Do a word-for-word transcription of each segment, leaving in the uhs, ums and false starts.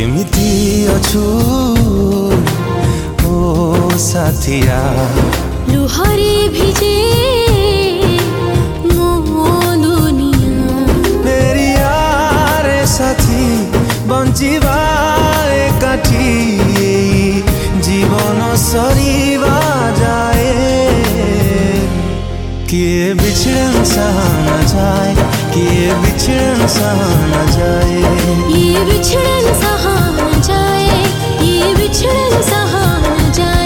केमिति अछु ओ साथिया लुहरे भिजे मो दुनिया मेरी यारे साथी बंचिबा एकाठी जीवन सरीवा जाए किए बिछड़न सहा न जाए किए बिछड़न सहा न जाए ये बिछड़न सहा न जाए ये बिछड़न सहा न जाए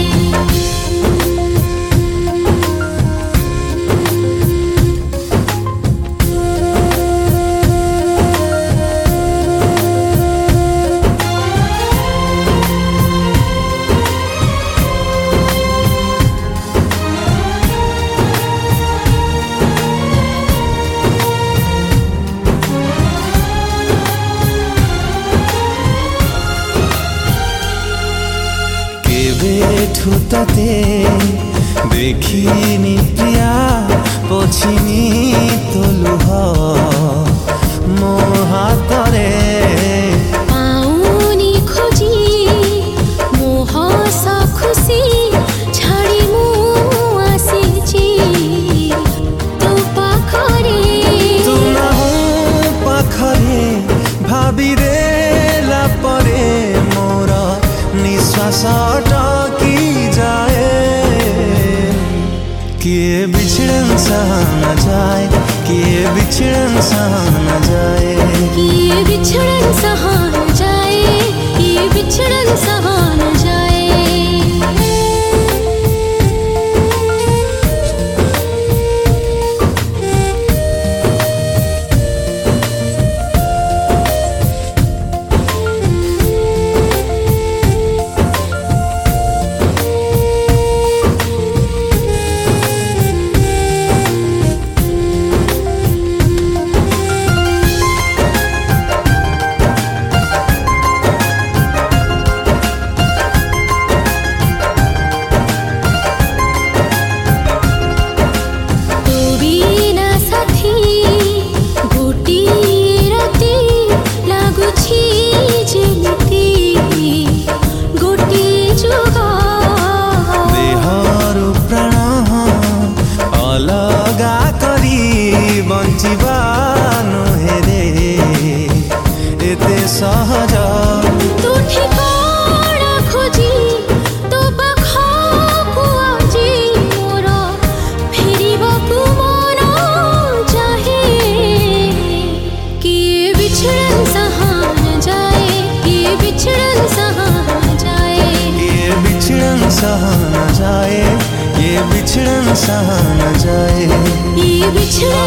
ठुताते देखिनी प्रिया पछिनी तोलुह मो हातरे पाउनी खोजी मो हस खुशी छाड़ी मु आसीची तो पाखरे तू ना हो पाखरे भाबी देला परे मोर निश्वास किए बिछड़न सहा न जाए किए बिछड़न सहा न जाए किए बिछड़न सहा न जाए किए बिछड़न सहा न जाए सहज तू ठिकाना खोजी तो पाखकु आजी मोर फेरिबाकु मन चाहे किए बिछड़न सहा न जाए किए बिछड़न सहा न जाए किए बिछड़न सहा न जाए ये बिछड़न सहा न जाए ये बिछड़न